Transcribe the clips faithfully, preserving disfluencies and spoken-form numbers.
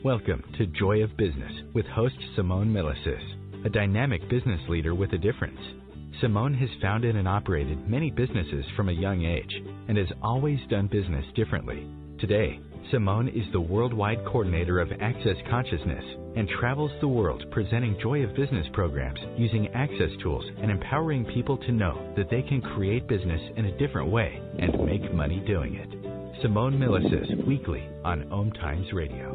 Welcome to Joy of Business with host Simone Milasas, a dynamic business leader with a difference. Simone has founded and operated many businesses from a young age and has always done business differently. Today, Simone is the worldwide coordinator of Access Consciousness and travels the world presenting Joy of Business programs using access tools and empowering people to know that they can create business in a different way and make money doing it. Simone Milasas, weekly on Om Times Radio.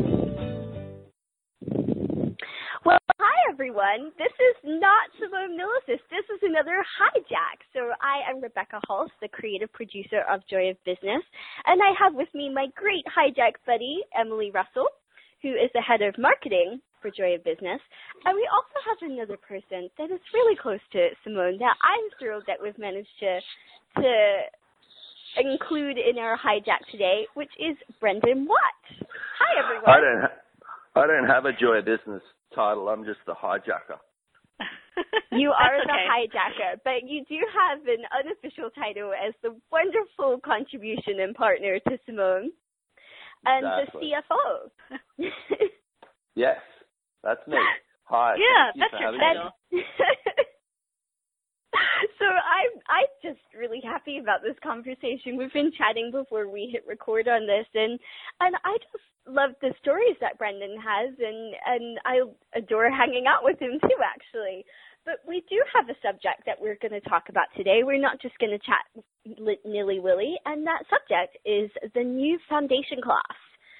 Well, hi everyone. This is not Simone Milasas. This is another hijack. So I am Rebecca Hulse, the creative producer of Joy of Business, and I have with me my great hijack buddy, Emily Russell, who is the head of marketing for Joy of Business. And we also have another person that is really close to Simone that I'm thrilled that we've managed to to include in our hijack today, which is Brendan Watt. Hi, everyone. I don't, ha- I don't have a Joy of Business title. I'm just the hijacker. You are That's the okay. hijacker, but you do have an unofficial title as the wonderful contribution and partner to Simone and Exactly. the C F O. Yes, that's me. Hi. Yeah, thank you that's for your having me. title. So I'm I'm just really happy about this conversation. We've been chatting before we hit record on this, and and I just love the stories that Brendan has, and and I adore hanging out with him too, actually. But we do have a subject that we're going to talk about today. We're not just going to chat nilly-willy, and that subject is the new foundation class.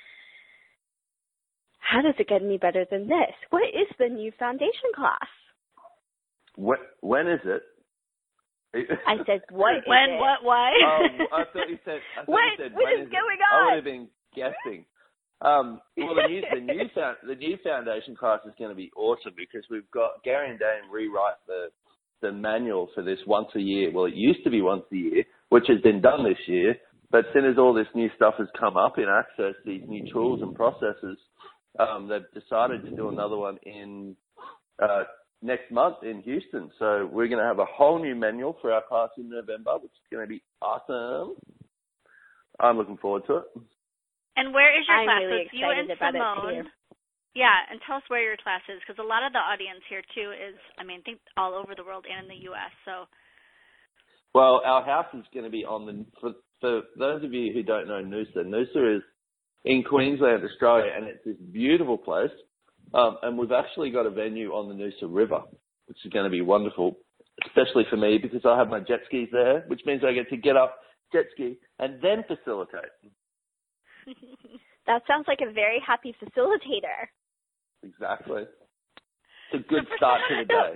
How does it get any better than this? What is the new foundation class? When, when is it? I said, what is When, it? what, why? Um, I thought you said. I thought What? you said What when is it? going I on? would have been guessing. Um, well, the new the new found, the new foundation class is going to be awesome because we've got Gary and Dane rewrite the the manual for this once a year. Well, it used to be once a year, which has been done this year. But since as all this new stuff has come up in Access, these new tools and processes, um, they've decided to do another one in uh, next month in Houston. So we're going to have a whole new manual for our class in November, which is going to be awesome. I'm looking forward to it. And where is your I'm class? really So it's you and excited about it, Simone. too. Yeah, and tell us where your class is, because a lot of the audience here, too, is, I mean, I think all over the world and in the U S, so. Well, our house is going to be on the, for, for those of you who don't know Noosa, Noosa is in Queensland, Australia, and it's this beautiful place. Um, and we've actually got a venue on the Noosa River, which is going to be wonderful, especially for me because I have my jet skis there, which means I get to get up, jet ski, and then facilitate. That sounds like a very happy facilitator. Exactly. It's a good So start to the day.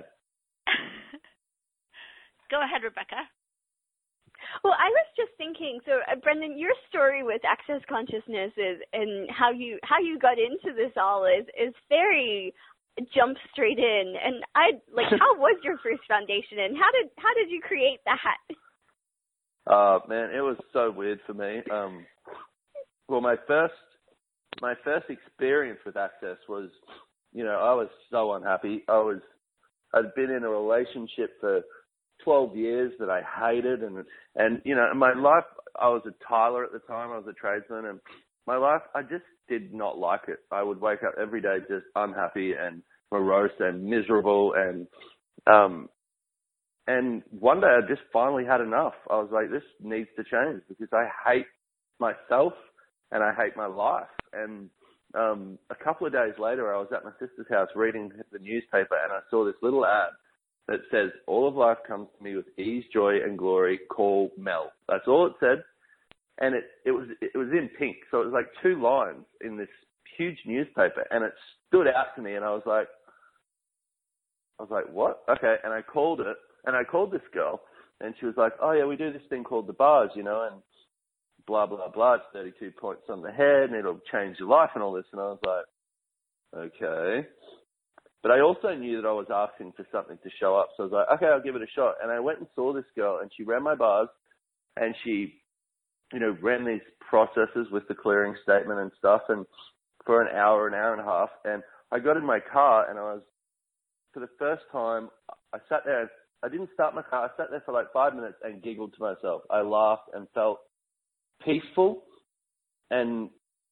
Go ahead, Rebecca. Well, I was just thinking, so uh, Brendan, your story with Access Consciousness is, and how you how you got into this all is is very jump straight in. And I like, how was your first foundation, and how did how did you create that? Uh, man, it was so weird for me. Um, well, my first my first experience with Access was, you know, I was so unhappy. I was I'd been in a relationship for twelve years that I hated, and and you know, in my life, I was a tiler at the time. I was a tradesman, and my life, I just did not like it. I would wake up every day just unhappy and morose and miserable, and um, and one day I just finally had enough. I was like, this needs to change because I hate myself and I hate my life. And um, a couple of days later, I was at my sister's house reading the newspaper, and I saw this little ad that says, all of life comes to me with ease, joy, and glory. Call Mel. That's all it said. And it, it was it was in pink. So it was like two lines in this huge newspaper. And it stood out to me. And I was like, I was like, what? Okay. And I called it. And I called this girl. And she was like, oh, yeah, we do this thing called the bars, you know, and blah, blah, blah. It's thirty-two points on the head, and it'll change your life and all this. And I was like, okay. But I also knew that I was asking for something to show up. So I was like, okay, I'll give it a shot. And I went and saw this girl, and she ran my bars, and she, you know, ran these processes with the clearing statement and stuff, and for an hour, an hour and a half. And I got in my car, and I was, for the first time, I sat there. I didn't start my car. I sat there for like five minutes and giggled to myself. I laughed and felt peaceful and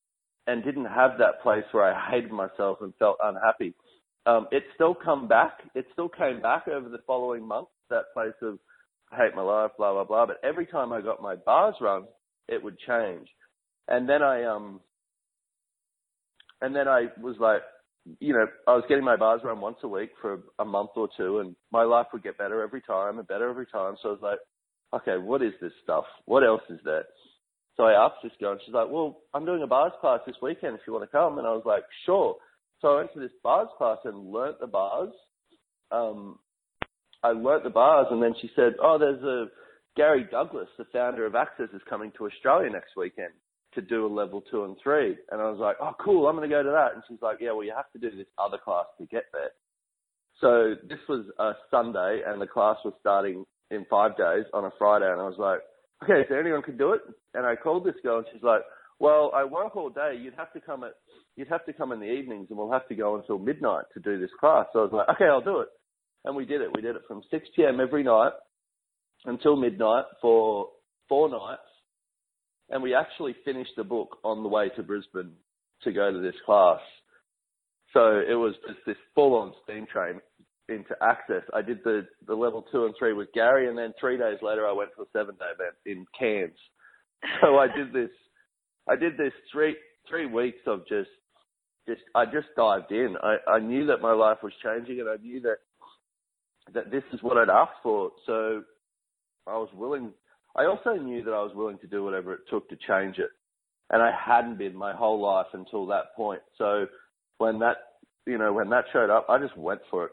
and didn't have that place where I hated myself and felt unhappy. Um, it still come back. It still came back over the following month, that place of I hate my life, blah, blah, blah. But every time I got my bars run, it would change. And then I, um, and then I was like, you know, I was getting my bars run once a week for a month or two, and my life would get better every time and better every time. So I was like, okay, what is this stuff? What else is there? So I asked this girl, and she's like, well, I'm doing a bars class this weekend if you want to come. And I was like, sure. So I went to this bars class and learnt the bars. Um, I learnt the bars, and then she said, oh, there's a Gary Douglas, the founder of Access, is coming to Australia next weekend to do a level two and three. And I was like, oh, cool, I'm going to go to that. And she's like, yeah, well, you have to do this other class to get there. So this was a Sunday, and the class was starting in five days on a Friday. And I was like, okay, so anyone can do it? And I called this girl, and she's like, well, I work all day. You'd have to come at, you'd have to come in the evenings, and we'll have to go until midnight to do this class. So I was like, okay, I'll do it. And we did it. We did it from six p.m. every night until midnight for four nights. And we actually finished the book on the way to Brisbane to go to this class. So it was just this full-on steam train into Access. I did the, the level two and three with Gary, and then three days later I went to a seven-day event in Cairns. So I did this, I did this three three weeks of just, just I just dived in. I, I knew that my life was changing, and I knew that that this is what I'd asked for. So I was willing. I also knew that I was willing to do whatever it took to change it. And I hadn't been my whole life until that point. So when that, you know, when that showed up, I just went for it.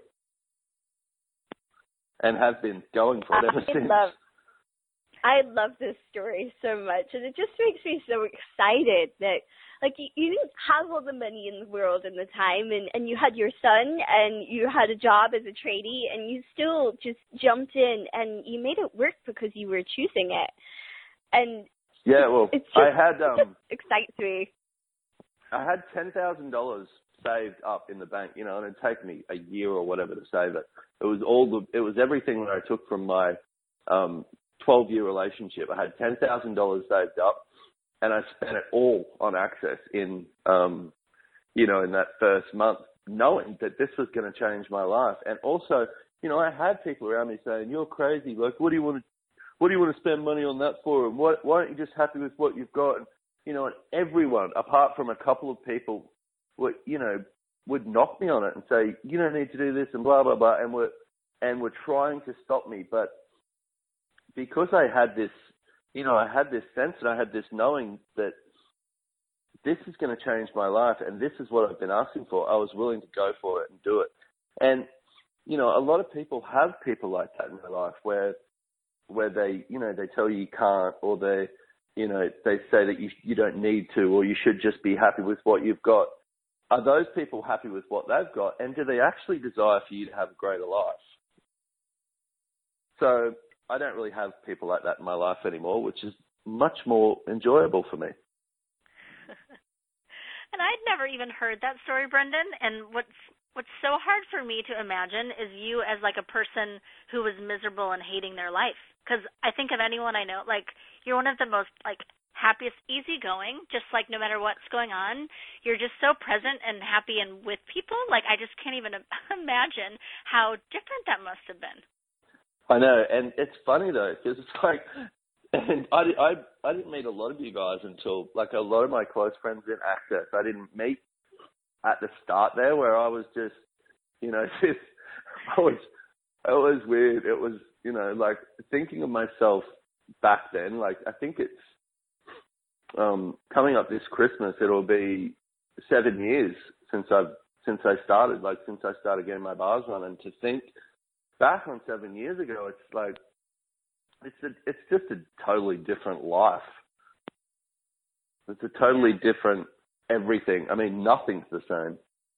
And have been going for it ever I since. Love, I love this story so much. And it just makes me so excited that, like, you, you didn't have all the money in the world in the time, and, and you had your son, and you had a job as a tradie, and you still just jumped in, and you made it work because you were choosing it. And yeah, well, it's just, I had um, it just excites me. I had ten thousand dollars saved up in the bank, you know, and it'd taken me a year or whatever to save it. It was all the, it was everything that I took from my um, twelve-year relationship. I had ten thousand dollars saved up. And I spent it all on Access in, um, you know, in that first month, knowing that this was going to change my life. And also, you know, I had people around me saying, "You're crazy. Like, what do you want to, what do you want to spend money on that for? And what, why aren't you just happy with what you've got?" And, you know, and everyone, apart from a couple of people, would, you know, would knock me on it and say, "You don't need to do this," and blah blah blah, and were, and were trying to stop me. But because I had this. You know, I had this sense and I had this knowing that this is going to change my life and this is what I've been asking for. I was willing to go for it and do it. And, you know, a lot of people have people like that in their life where, where they, you know, they tell you you can't, or they, you know, they say that you, you don't need to, or you should just be happy with what you've got. Are those people happy with what they've got? And do they actually desire for you to have a greater life? So, I don't really have people like that in my life anymore, which is much more enjoyable for me. And I'd never even heard that story, Brendan. And what's what's so hard for me to imagine is you as like a person who was miserable and hating their life. Because I think of anyone I know, like you're one of the most like happiest, easygoing. Just like no matter what's going on, you're just so present and happy and with people. Like I just can't even imagine how different that must have been. I know, and it's funny though, because it's like, and I, I, I didn't meet a lot of you guys until, like a lot of my close friends in Access, I didn't meet at the start there, where I was just, you know, just, I was, it was weird. It was, you know, like thinking of myself back then, like I think it's, um, coming up this Christmas, it'll be seven years since I've, since I started, like since I started getting my bars run, and to think back on seven years ago, it's like, it's a, it's just a totally different life. It's a totally different everything. I mean, nothing's the same.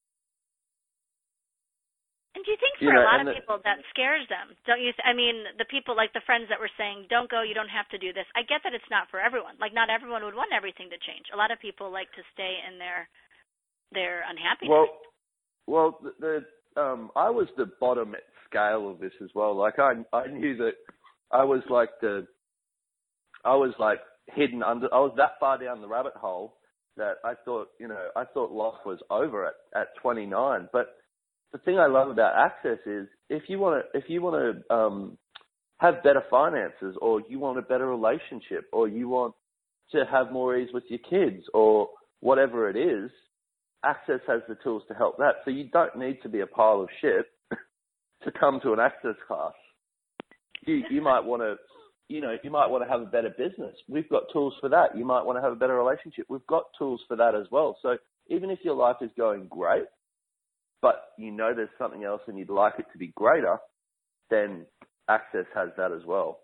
And do you think for you know, a lot of the, people that scares them? Don't you? Th- I mean, the people like the friends that were saying, "Don't go, you don't have to do this." I get that it's not for everyone. Like, not everyone would want everything to change. A lot of people like to stay in their their unhappiness. Well, well, the, the um, I was the bottom scale of this as well. Like I, I knew that I was like the, I was like hidden under, I was that far down the rabbit hole that I thought, you know, I thought life was over at, at twenty-nine. But the thing I love about Access is if you want to, if you want to um, have better finances, or you want a better relationship, or you want to have more ease with your kids, or whatever it is, Access has the tools to help that. So you don't need to be a pile of shit to come to an Access class. You, you might want to, you know, you might want to have a better business. We've got tools for that. You might want to have a better relationship. We've got tools for that as well. So even if your life is going great, but you know there's something else and you'd like it to be greater, then Access has that as well.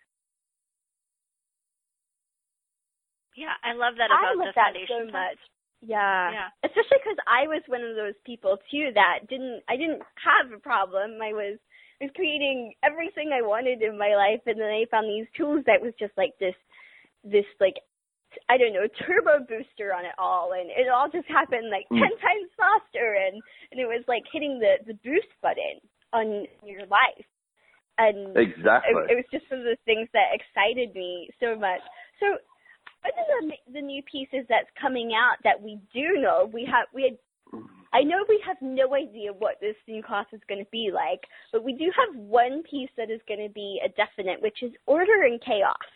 Yeah, I love that about I love the that foundation. so much. Yeah. Yeah. Especially because I was one of those people too that didn't, I didn't have a problem. I was, I was creating everything I wanted in my life, and then I found these tools that was just like this, this like, I don't know, turbo booster on it all, and it all just happened like mm. ten times faster, and, and it was like hitting the, the boost button on your life. And exactly. it, it was just one of the things that excited me so much. So, what are the, the new pieces that's coming out that we do know? We have, we had, I know we have no idea what this new class is going to be like, but we do have one piece that is going to be a definite, which is order and chaos.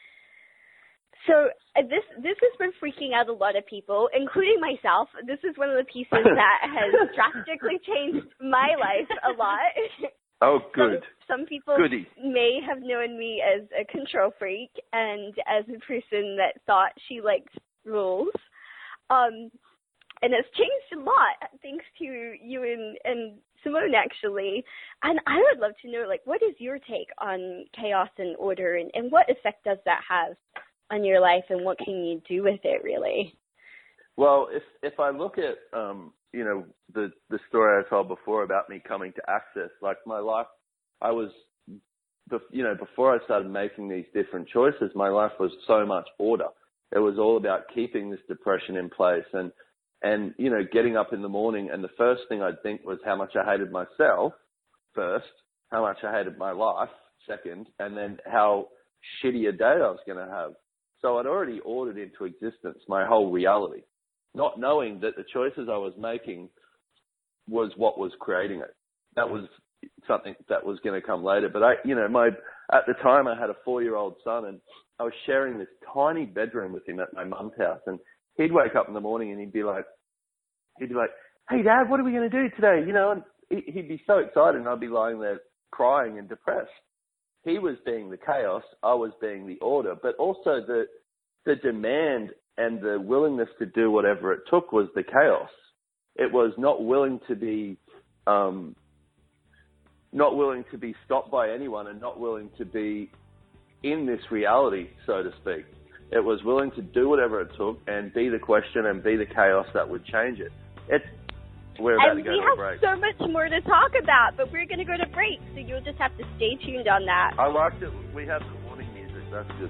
So uh, this this has been freaking out a lot of people, including myself. This is one of the pieces that has drastically changed my life a lot. Oh, good. Some, some people Goody. may have known me as a control freak and as a person that thought she liked rules. Um, and it's changed a lot thanks to you and, and Simone, actually. And I would love to know, like, what is your take on chaos and order, and, and what effect does that have on your life, and what can you do with it, really? Well, if if I look at, um, you know, the, the story I told before about me coming to Access, like my life, I was, you know, before I started making these different choices, my life was so much order. It was all about keeping this depression in place and, and, you know, getting up in the morning, and the first thing I'd think was how much I hated myself first, how much I hated my life second, and then how shitty a day I was going to have. So I'd already ordered into existence my whole reality, not knowing that the choices I was making was what was creating it. That was something that was going to come later. But I, you know, my, at the time I had a four-year-old son, and I was sharing this tiny bedroom with him at my mum's house, and he'd wake up in the morning and he'd be like, he'd be like, "Hey Dad, what are we going to do today?" You know, and he'd be so excited, and I'd be lying there crying and depressed. He was being the chaos, I was being the order, but also the the demand and the willingness to do whatever it took was the chaos. It was not willing to be, um, not willing to be stopped by anyone, and not willing to be in this reality, so to speak. It was willing to do whatever it took and be the question and be the chaos that would change it. It's We're about and to go we to have a break. so much more to talk about, but we're going to go to break, so you'll just have to stay tuned on that. I liked it. We have the warning music. That's good.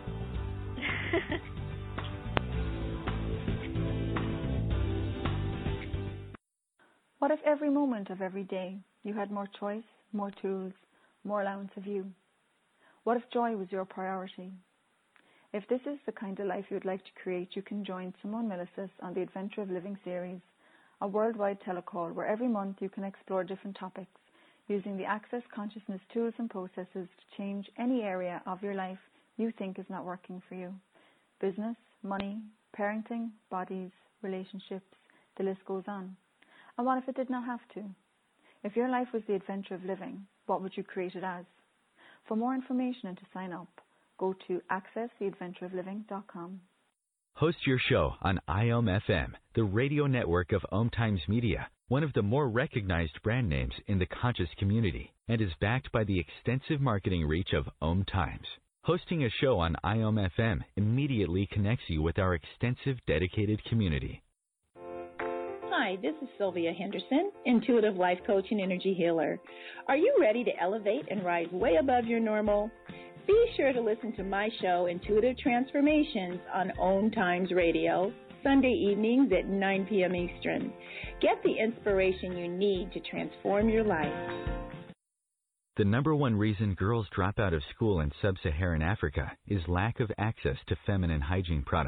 What if every moment of every day you had more choice, more tools, more allowance of you? What if joy was your priority? If this is the kind of life you would like to create, you can join Simone Milasas on the Adventure of Living series, a worldwide telecall where every month you can explore different topics using the Access Consciousness tools and processes to change any area of your life you think is not working for you. Business, money, parenting, bodies, relationships, the list goes on. And what if it did not have to? If your life was the adventure of living, what would you create it as? For more information and to sign up, go to access the adventure of living dot com. Host your show on I O M F M, the radio network of Om Times Media, one of the more recognized brand names in the conscious community, and is backed by the extensive marketing reach of Om Times. Hosting a show on I O M F M immediately connects you with our extensive dedicated community. Hi, this is Sylvia Henderson, Intuitive Life Coach and Energy Healer. Are you ready to elevate and rise way above your normal? Be sure to listen to my show, Intuitive Transformations, on Om Times Radio, Sunday evenings at nine p.m. Eastern. Get the inspiration you need to transform your life. The number one reason girls drop out of school in sub-Saharan Africa is lack of access to feminine hygiene products.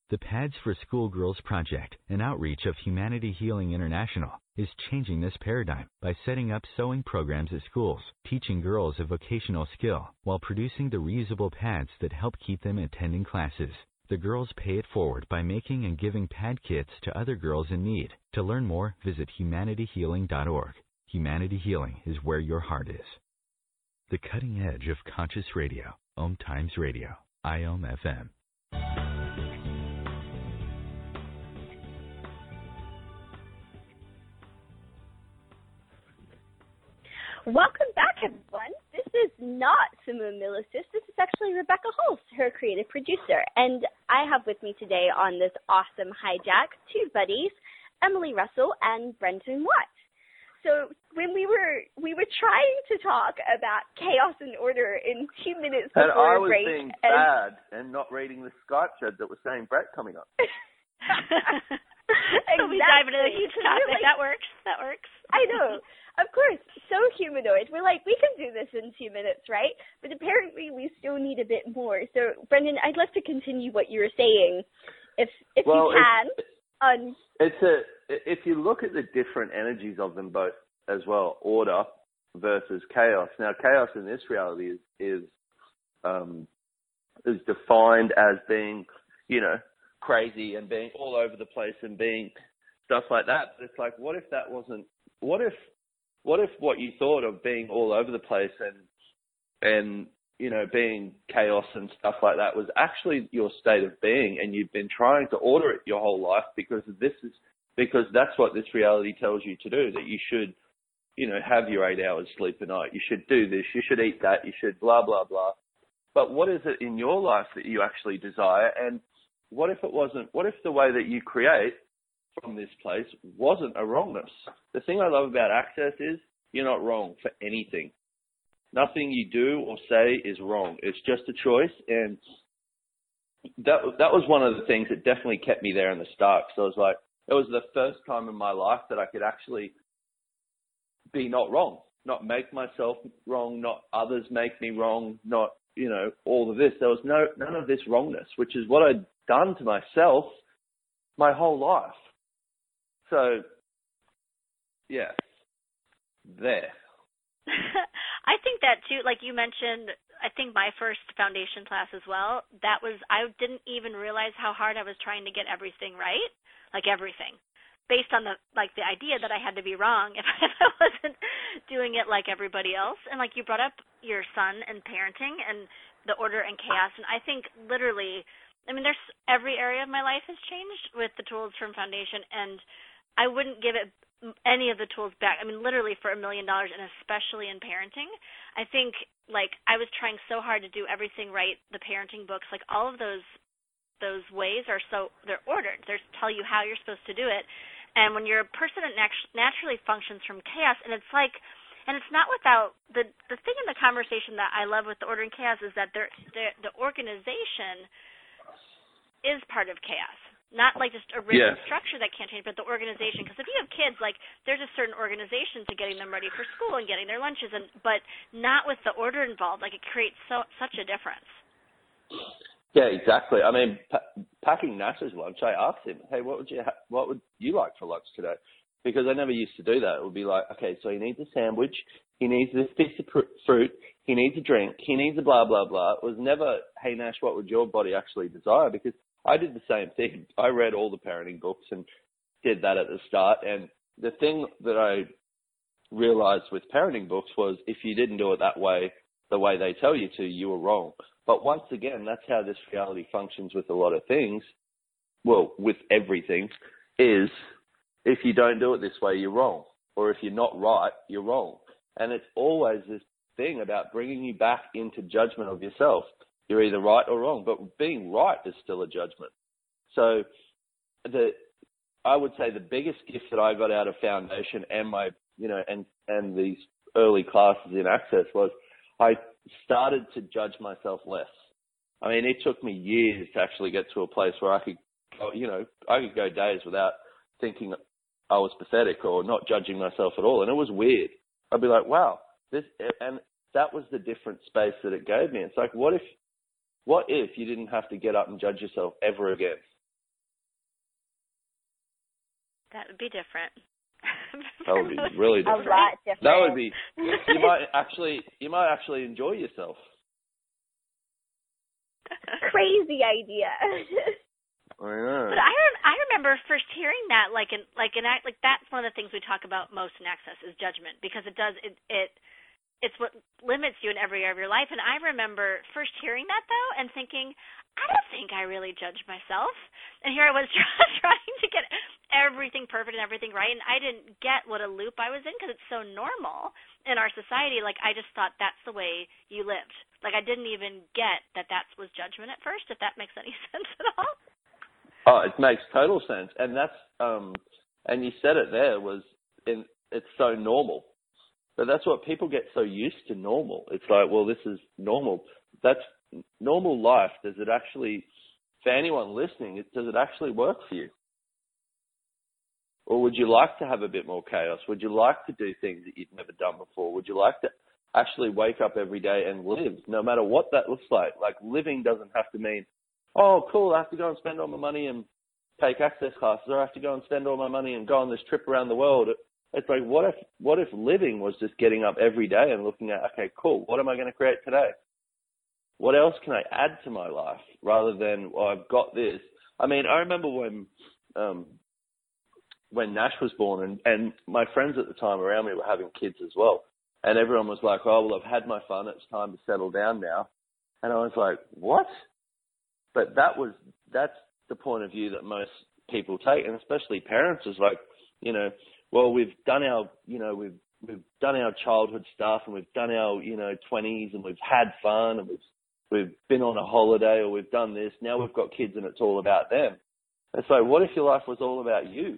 The Pads for Schoolgirls Project, an outreach of Humanity Healing International, is changing this paradigm by setting up sewing programs at schools, teaching girls a vocational skill, while producing the reusable pads that help keep them attending classes. The girls pay it forward by making and giving pad kits to other girls in need. To learn more, visit humanity healing dot org. Humanity Healing is where your heart is. The cutting edge of conscious radio, Om Times Radio, I O M F M. Welcome back, everyone. This is not Simone Milasas. This is actually Rebecca Holst, her creative producer. And I have with me today on this awesome hijack two buddies, Emily Russell and Brendan Watt. So when we were we were trying to talk about chaos and order in two minutes before and I was break, being and bad and not reading the Skype chat that was saying Brett coming up. Exactly. We dive into a huge topic. Like, that works. That works. I know. Of course, so humanoid. We're like, we can do this in two minutes, right? But apparently we still need a bit more. So, Brendan, I'd love to continue what you were saying, if if well, you can. It's, on it's a if you look at the different energies of them both as well, order versus chaos. Now, chaos in this reality is is um, is defined as being, you know, crazy and being all over the place and being stuff like that. But it's like, what if that wasn't? What if What if what you thought of being all over the place and, and, you know, being chaos and stuff like that was actually your state of being, and you've been trying to order it your whole life because this is, because that's what this reality tells you to do, that you should, you know, have your eight hours sleep a night. You should do this. You should eat that. You should blah, blah, blah. But what is it in your life that you actually desire? And what if it wasn't, what if the way that you create from this place wasn't a wrongness? The thing I love about Access is you're not wrong for anything. Nothing you do or say is wrong. It's just a choice. And that that was one of the things that definitely kept me there in the start. So I was like, it was the first time in my life that I could actually be not wrong, not make myself wrong, not others make me wrong, not, you know, all of this. There was no none of this wrongness, which is what I'd done to myself my whole life. So, yeah, there. I think that too, like you mentioned, I think my first foundation class as well, that was, I didn't even realize how hard I was trying to get everything right, like everything, based on the, like the idea that I had to be wrong if I wasn't doing it like everybody else. And like you brought up your son and parenting and the order and chaos, and I think literally, I mean, there's every area of my life has changed with the tools from Foundation, and I wouldn't give it any of the tools back. I mean, literally for a million dollars, and especially in parenting. I think, like, I was trying so hard to do everything right. The parenting books, like, all of those those ways are so, they're ordered. They tell you how you're supposed to do it. And when you're a person that nat- naturally functions from chaos, and it's like, and it's not without, the the thing in the conversation that I love with the order and chaos is that they're, they're, the organization is part of chaos. Not like just a written yeah. structure that can't change, but the organization. Because if you have kids, like, there's a certain organization to getting them ready for school and getting their lunches, and but not with the order involved. Like, it creates so such a difference. Yeah, exactly. I mean, pa- packing Nash's lunch, I asked him, hey, what would you ha- what would you like for lunch today? Because I never used to do that. It would be like, okay, so he needs a sandwich, he needs this piece of pr- fruit, he needs a drink, he needs a blah, blah, blah. It was never, hey, Nash, what would your body actually desire? Because I did the same thing. I read all the parenting books and did that at the start. And the thing that I realized with parenting books was if you didn't do it that way, the way they tell you to, you were wrong. But once again, that's how this reality functions with a lot of things. Well, with everything, is if you don't do it this way, you're wrong. Or if you're not right, you're wrong. And it's always this thing about bringing you back into judgment of yourself. You're either right or wrong, but being right is still a judgment. So the, I would say the biggest gift that I got out of Foundation and my, you know, and, and these early classes in Access was I started to judge myself less. I mean, it took me years to actually get to a place where I could, you know, I could go days without thinking I was pathetic or not judging myself at all. And it was weird. I'd be like, wow, this, and that was the different space that it gave me. It's like, what if, what if you didn't have to get up and judge yourself ever again? That would be different. That would be really different. A lot different. That would be. You might actually. You might actually enjoy yourself. Crazy idea. I know. But I rem- I remember first hearing that, like in like in act like that's one of the things we talk about most in Access is judgment, because it does it it it's what limits you in every area of your life. And I remember first hearing that though and thinking, I don't think I really judge myself. And here I was trying to get everything perfect and everything right, and I didn't get what a loop I was in because it's so normal in our society. Like I just thought that's the way you lived. Like I didn't even get that that was judgment at first. If that makes any sense at all. Oh, it makes total sense, and that's um, and you said it there was in, it's so normal, but that's what people get so used to normal. It's like, well, this is normal. That's normal life. Does it actually, for anyone listening, it, does it actually work for you? Or would you like to have a bit more chaos? Would you like to do things that you've never done before? Would you like to actually wake up every day and live, no matter what that looks like? Like living doesn't have to mean, oh, cool, I have to go and spend all my money and take access classes, or I have to go and spend all my money and go on this trip around the world. It's like, what if what if living was just getting up every day and looking at, okay, cool, what am I going to create today? What else can I add to my life rather than, well, I've got this. I mean, I remember when um, when Nash was born, and, and my friends at the time around me were having kids as well. And everyone was like, oh, well, I've had my fun. It's time to settle down now. And I was like, what? But that was, that's the point of view that most people take, and especially parents, is like, you know, well, we've done our, you know, we've, we've done our childhood stuff, and we've done our, you know, twenties, and we've had fun, and we've, we've been on a holiday, or we've done this. Now we've got kids and it's all about them. And so what if your life was all about you?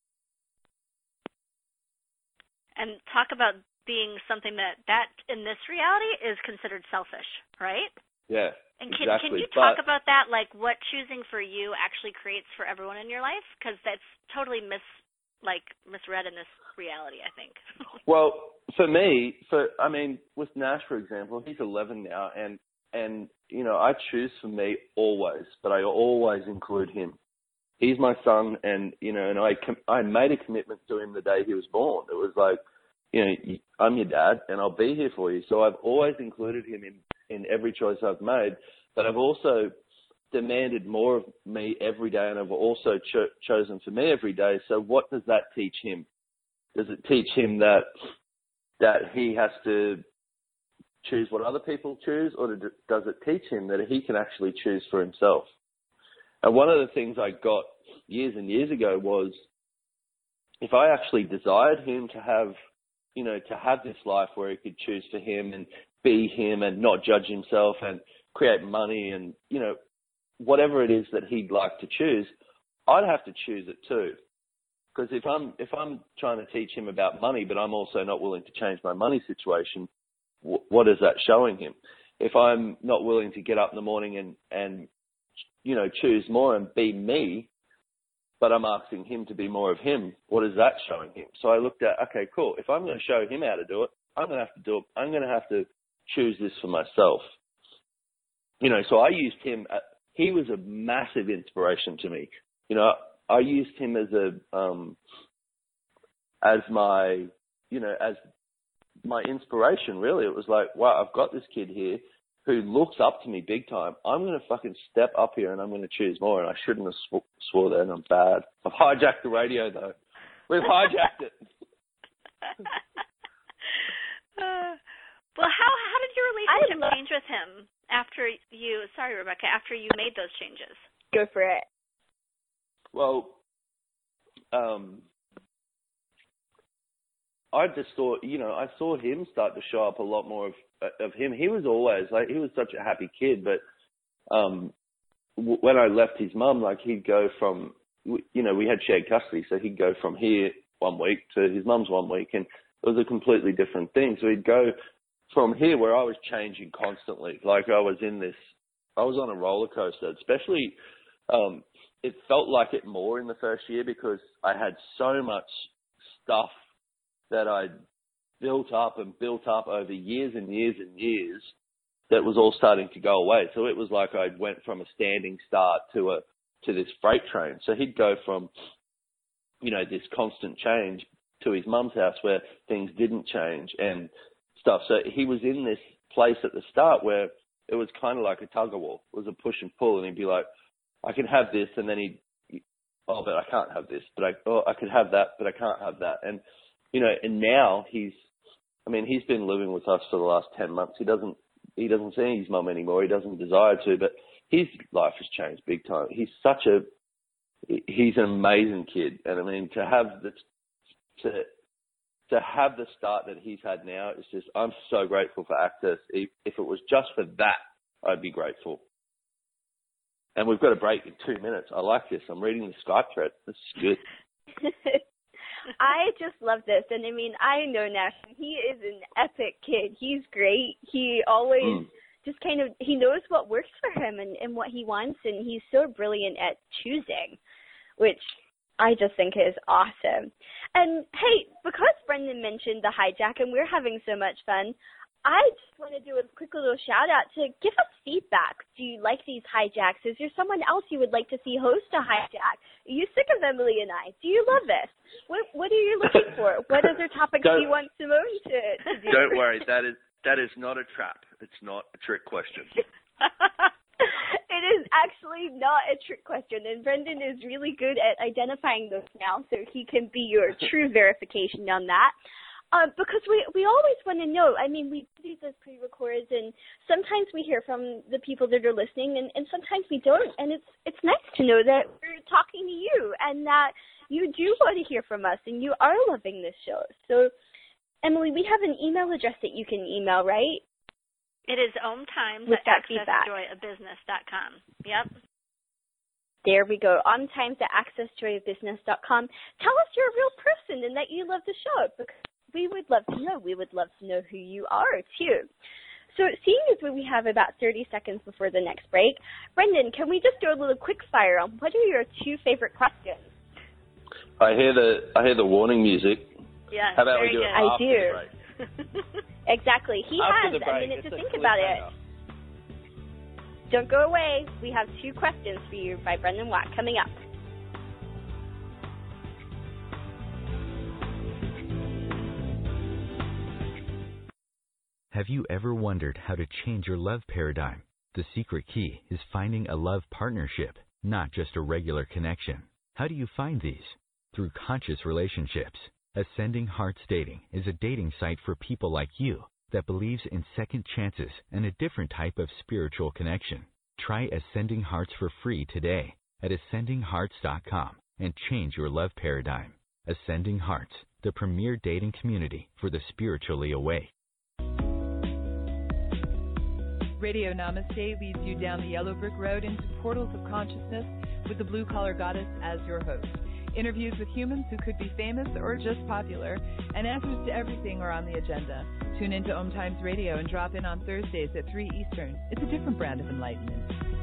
And talk about being something that, that in this reality is considered selfish, right? Yeah. And can, exactly. can you talk but, about that, like what choosing for you actually creates for everyone in your life? Because that's totally mis, like misread in this reality, I think. Well, for me, for I mean, with Nash, for example, he's eleven now, and and you know, I choose for me always, but I always include him. He's my son, and you know, and I com- I made a commitment to him the day he was born. It was like, you know, I'm your dad, and I'll be here for you. So I've always included him in. in every choice I've made, but I've also demanded more of me every day, and I've also cho- chosen for me every day. So what does that teach him? Does it teach him that that he has to choose what other people choose, or does it teach him that he can actually choose for himself? And one of the things I got years and years ago was, if I actually desired him to have, you know, to have this life where he could choose for him and be him and not judge himself and create money and, you know, whatever it is that he'd like to choose, I'd have to choose it too. Because if I'm, if I'm trying to teach him about money, but I'm also not willing to change my money situation, w- what is that showing him? If I'm not willing to get up in the morning and, and, you know, choose more and be me, but I'm asking him to be more of him, what is that showing him? So I looked at, okay, cool. If I'm going to show him how to do it, I'm going to have to do it. I'm going to have to choose this for myself. You know, so I used him. At, he was a massive inspiration to me. You know, I used him as a, um, as my, you know, as my inspiration, really. It was like, wow, I've got this kid here who looks up to me big time. I'm going to fucking step up here and I'm going to choose more. And I shouldn't have sw- swore that, and I'm bad. I've hijacked the radio, though. We've hijacked it. uh, well, how how did your relationship love- change with him after you, sorry, Rebecca, after you made those changes? Go for it. Well, um, I just saw, you know, I saw him start to show up a lot more of of him. He was always like, he was such a happy kid, but um, w- when I left his mum, like he'd go from, you know, we had shared custody, so he'd go from here one week to his mum's one week, and it was a completely different thing. So he'd go from here, where I was changing constantly, like I was in this, I was on a roller coaster, especially, um, it felt like it more in the first year because I had so much stuff that I'd built up and built up over years and years and years that was all starting to go away. So it was like I went from a standing start to a to this freight train. So he'd go from you know, this constant change to his mum's house where things didn't change and stuff. So he was in this place at the start where it was kind of like a tug of war. It was a push and pull, and he'd be like, I can have this, and then he'd, oh, but I can't have this, but I, oh, I could have that, but I can't have that. And, you know, and now he's, I mean, he's been living with us for the last ten months. He doesn't, he doesn't see his mum anymore. He doesn't desire to, but his life has changed big time. He's such a, he's an amazing kid. And I mean, to have the, to, to have the start that he's had now, it's just, I'm so grateful for Access. If, if it was just for that, I'd be grateful. And we've got a break in two minutes. I like this. I'm reading the Skype thread. This is good. I just love this. And I mean, I know Nash. He is an epic kid. He's great. He always mm. just kind of, he knows what works for him and, and what he wants. And he's so brilliant at choosing, which I just think is awesome. And hey, because Brendan mentioned the hijack and we're having so much fun, I just want to do a quick little shout out to give us feedback. Do you like these hijacks? Is there someone else you would like to see host a hijack? Are you sick of Emily and I? Do you love this? What What are you looking for? What other topics do you want Simone to, to do? Don't worry, that is that is not a trap. It's not a trick question. It is actually not a trick question, and Brendan is really good at identifying those now, so he can be your true verification on that. Uh, because we we always want to know. I mean, we do these pre-records, and sometimes we hear from the people that are listening, and, and sometimes we don't. And it's it's nice to know that we're talking to you, and that you do want to hear from us, and you are loving this show. So, Emily, we have an email address that you can email, right? It is omtimes With at that feedback. access joy of business dot com. Yep. There we go. omtimes at access joy of business dot com. Tell us you're a real person and that you love the show, because we would love to know. We would love to know who you are, too. So seeing as we have about thirty seconds before the next break, Brendan, can we just do a little quick fire on what are your two favorite questions? I hear the I hear the warning music. Yeah, How about we do good. it I after do. the break? Exactly. He after has the break, a minute to it's a think about it. cliffhanger. Don't go away. We have two questions for you by Brendan Watt coming up. Have you ever wondered how to change your love paradigm? The secret key is finding a love partnership, not just a regular connection. How do you find these? Through conscious relationships. Ascending Hearts Dating is a dating site for people like you that believes in second chances and a different type of spiritual connection. Try Ascending Hearts for free today at ascending hearts dot com and change your love paradigm. Ascending Hearts, the premier dating community for the spiritually awake. Radio Namaste leads you down the yellow brick road into portals of consciousness with the blue collar goddess as your host. Interviews with humans who could be famous or just popular, and answers to everything are on the agenda. Tune into Om Times Radio and drop in on Thursdays at three Eastern. It's a different brand of enlightenment.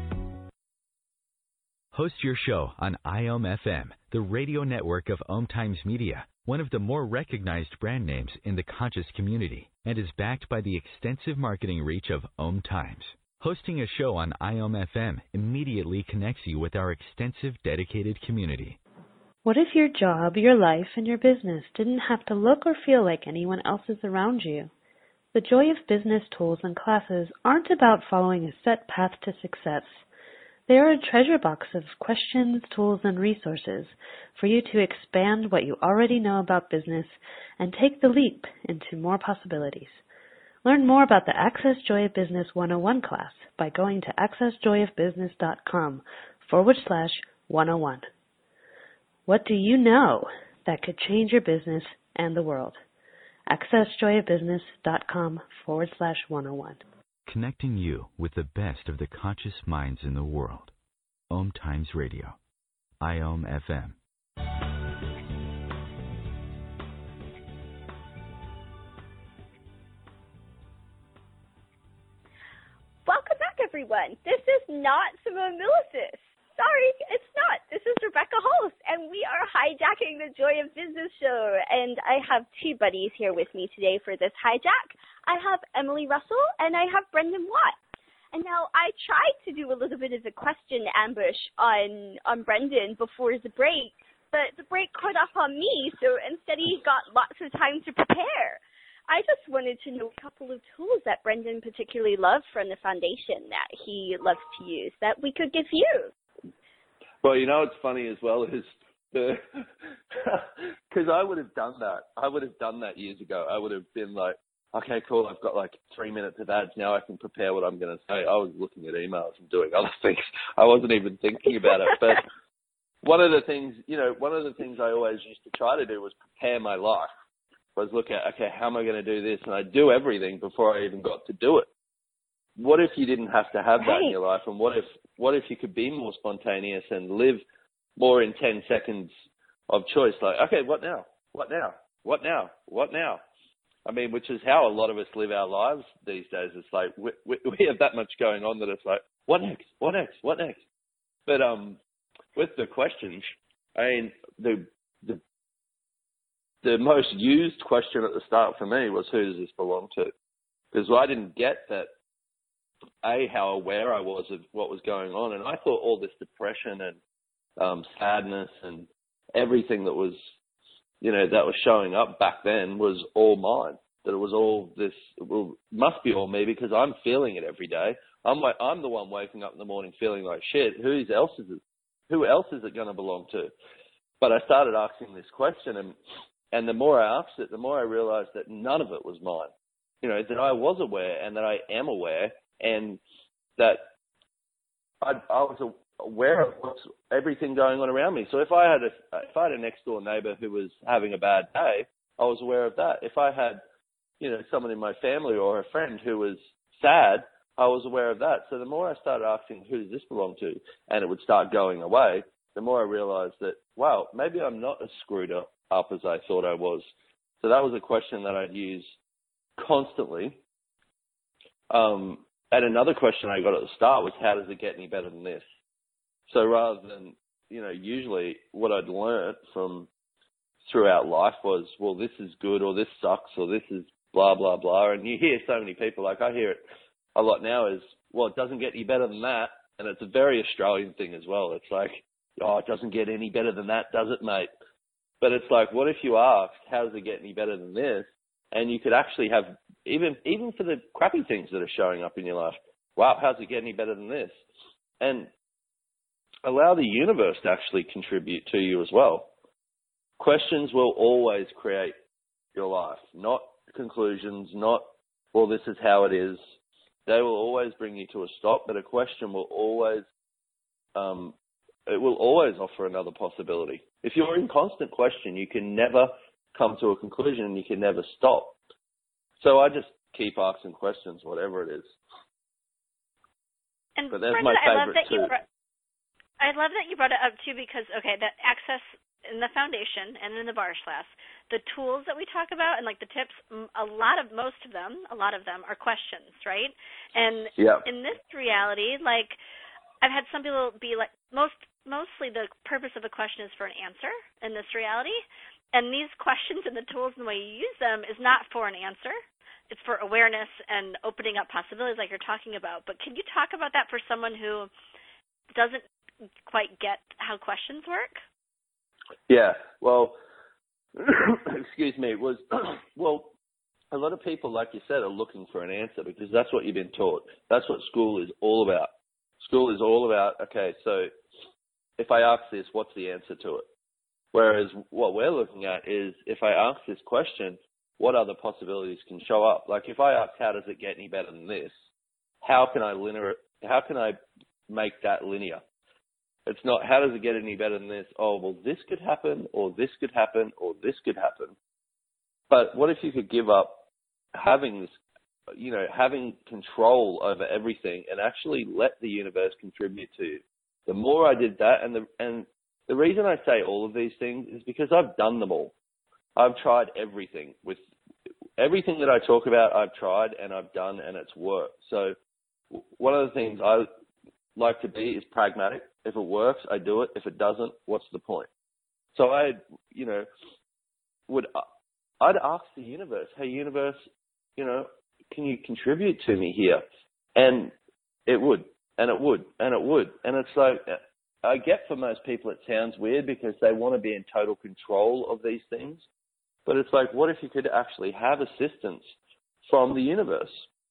Host your show on I O M F M, the radio network of Om Times Media, one of the more recognized brand names in the conscious community, and is backed by the extensive marketing reach of Om Times. Hosting a show on I O M F M immediately connects you with our extensive dedicated community. What if your job, your life, and your business didn't have to look or feel like anyone else's around you? The Joy of Business tools and classes aren't about following a set path to success. They are a treasure box of questions, tools, and resources for you to expand what you already know about business and take the leap into more possibilities. Learn more about the Access Joy of Business one oh one class by going to access joy of business dot com forward slash one oh one. What do you know that could change your business and the world? access joy of business dot com forward slash one oh one. Connecting you with the best of the conscious minds in the world. Om Times Radio. I O M F M. Welcome back, everyone. This is not Simone Milasas. Sorry, it's not. This is Rebecca Holst, and we are hijacking the Joy of Business show. And I have two buddies here with me today for this hijack. I have Emily Russell, and I have Brendan Watt. And now I tried to do a little bit of a question ambush on, on Brendan before the break, but the break caught up on me, so instead he got lots of time to prepare. I just wanted to know a couple of tools that Brendan particularly loved from the foundation that he loves to use that we could give you. Well, you know what's funny as well is the because I would have done that. I would have done that years ago. I would have been like, okay, cool, I've got like three minutes of ads. Now I can prepare what I'm going to say. I was looking at emails and doing other things. I wasn't even thinking about it. But one of the things, you know, one of the things I always used to try to do was prepare my life. Was look at, okay, how am I going to do this? And I do everything before I even got to do it. What if you didn't have to have that right. in your life? And what if, what if you could be more spontaneous and live more in ten seconds of choice? Like, okay, what now? What now? What now? What now? I mean, which is how a lot of us live our lives these days. It's like we, we, we have that much going on that it's like, what next? What next? What next? But um, with the questions, I mean, the the the most used question at the start for me was, who does this belong to? Because I didn't get that, A, how aware I was of what was going on. And I thought all this depression and um, sadness and everything that was, you know, that was showing up back then was all mine. That it was all this, well, must be all me because I'm feeling it every day. I'm like, I'm the one waking up in the morning feeling like shit. Who else is it? Who else is it going to belong to? But I started asking this question, and and the more I asked it, the more I realized that none of it was mine. You know, that I was aware and that I am aware, and that I, I was aware of what's everything going on around me. So if I had a if I had a next door neighbor who was having a bad day, I was aware of that. If I had, you know, someone in my family or a friend who was sad, I was aware of that. So the more I started asking, who does this belong to? And it would start going away, the more I realized that, wow, maybe I'm not as screwed up, up as I thought I was. So that was a question that I'd use constantly. Um, and another question I got at the start was, how does it get any better than this? So rather than, you know, usually what I'd learned from throughout life was, well, this is good, or this sucks, or this is blah, blah, blah. And you hear so many people, like I hear it a lot now, is, well, it doesn't get any better than that. And it's a very Australian thing as well. It's like, oh, it doesn't get any better than that, does it, mate? But it's like, what if you asked, how does it get any better than this? And you could actually have, even even for the crappy things that are showing up in your life, wow, how does it get any better than this? And allow the universe to actually contribute to you as well. Questions will always create your life, not conclusions, not, well, this is how it is. They will always bring you to a stop, but a question will always, um, it will always offer another possibility. If you're in constant question, you can never come to a conclusion and you can never stop. So I just keep asking questions, whatever it is. And but that's Brenda, my favorite I love that too. you brought, I love that you brought it up too, because, okay, that access in the foundation and in the Bars class, the tools that we talk about and like the tips, a lot of, most of them, a lot of them are questions, right? And yeah. in this reality, like, I've had some people be like, most, mostly the purpose of a question is for an answer in this reality. And these questions and the tools and the way you use them is not for an answer. It's for awareness and opening up possibilities like you're talking about. But can you talk about that for someone who doesn't quite get how questions work? Yeah, well, excuse me, it was, well, a lot of people, like you said, are looking for an answer because that's what you've been taught. That's what school is all about. School is all about, okay, so if I ask this, what's the answer to it? Whereas what we're looking at is, if I ask this question, what other possibilities can show up? Like if I ask, how does it get any better than this? How can I linear, how can I make that linear? It's not, how does it get any better than this? Oh, well, this could happen, or this could happen, or this could happen. But what if you could give up having this, you know, having control over everything and actually let the universe contribute to you? The more I did that, and the, and the reason I say all of these things is because I've done them all. I've tried everything. With everything that I talk about, I've tried and I've done, and it's worked. So one of the things I like to be is pragmatic. If it works, I do it. If it doesn't, what's the point? So I, you know, would, I'd ask the universe, hey, universe, you know, can you contribute to me here? And it would, and it would, and it would. And it's like, I get for most people it sounds weird because they want to be in total control of these things. But it's like, what if you could actually have assistance from the universe?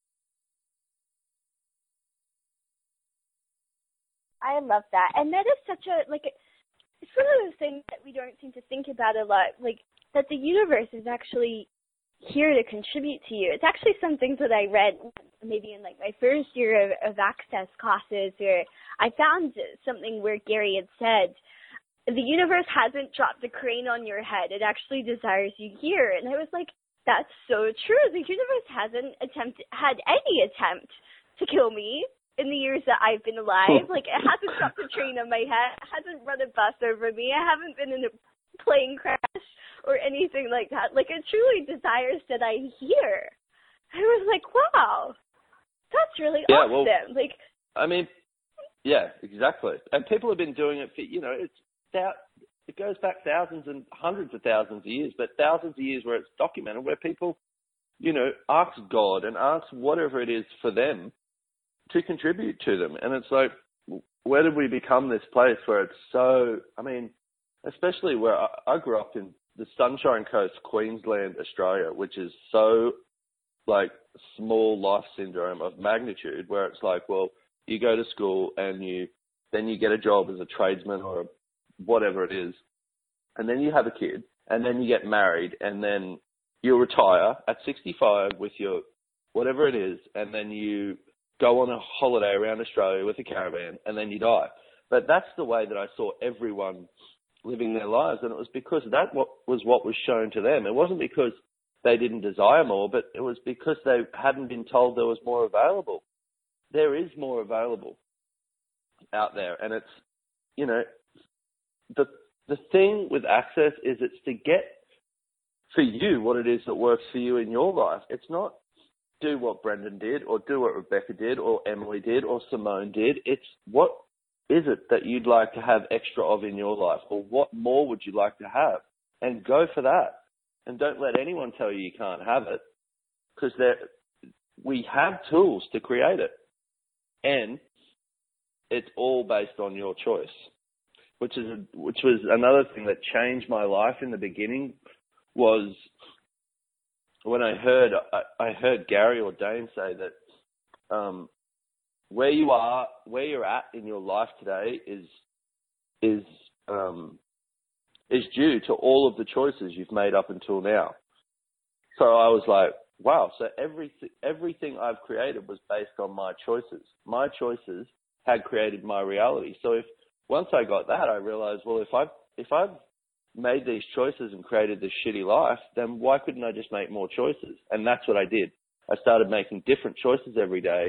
I love that. And that is such a, like, it's one of those things that we don't seem to think about a lot, like, that the universe is actually here to contribute to you. It's actually some things that I read maybe in, like, my first year of, of Access classes, where I found something where Gary had said, the universe hasn't dropped a crane on your head. It actually desires you here. And I was like, that's so true. The universe hasn't attempted, had any attempt to kill me in the years that I've been alive. Like, it hasn't dropped a train on my head. It hasn't run a bus over me. I haven't been in a plane crash or anything like that. Like, it truly desires that I'm here. I was like, wow, that's really yeah, awesome. Well, like, I mean, yeah, exactly. And people have been doing it for, you know, it's that it goes back thousands and hundreds of thousands of years, but thousands of years where it's documented, where people, you know, ask God and ask whatever it is for them to contribute to them. And it's like, where did we become this place where it's so, I mean, especially where I, I grew up in the Sunshine Coast, Queensland, Australia, which is so like small life syndrome of magnitude, where it's like, well, you go to school and you, then you get a job as a tradesman or a, whatever it is, and then you have a kid, and then you get married, and then you retire at sixty-five with your whatever it is, and then you go on a holiday around Australia with a caravan, and then you die. But that's the way that I saw everyone living their lives, and it was because that was what was shown to them. It wasn't because they didn't desire more, but it was because they hadn't been told there was more available. There is more available out there, and it's, you know, the the thing with Access is it's to get for you what it is that works for you in your life. It's not do what Brendan did or do what Rebecca did or Emily did or Simone did. It's what is it that you'd like to have extra of in your life, or what more would you like to have, and go for that. And don't let anyone tell you you can't have it, because we have tools to create it, and it's all based on your choice. Which is a, which was another thing that changed my life in the beginning, was when I heard I, I heard Gary or Dane say that um, where you are, where you're at in your life today is is um, is due to all of the choices you've made up until now. So I was like, wow. So everything everything I've created was based on my choices. My choices had created my reality. So if once I got that, I realized, well, if I've, if I've made these choices and created this shitty life, then why couldn't I just make more choices? And that's what I did. I started making different choices every day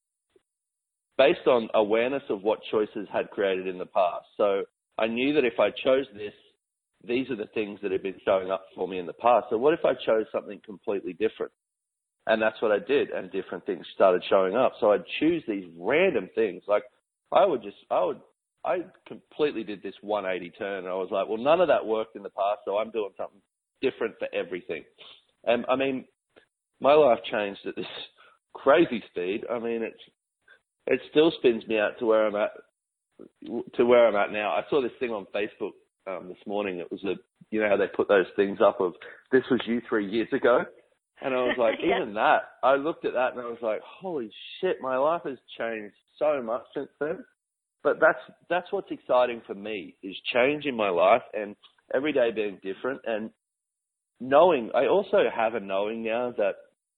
based on awareness of what choices had created in the past. So I knew that if I chose this, these are the things that had been showing up for me in the past. So what if I chose something completely different? And that's what I did, and different things started showing up. So I'd choose these random things. Like I would just, I would, I completely did this one eighty turn, and I was like, well, none of that worked in the past, so I'm doing something different for everything. And I mean, my life changed at this crazy speed. I mean, it's, it still spins me out to where I'm at, to where I'm at now. I saw this thing on Facebook um, this morning. It was a, you know how they put those things up of, this was you three years ago. And I was like, yeah. Even that, I looked at that and I was like, holy shit, my life has changed so much since then. But that's that's what's exciting for me, is change in my life and every day being different, and knowing. I also have a knowing now that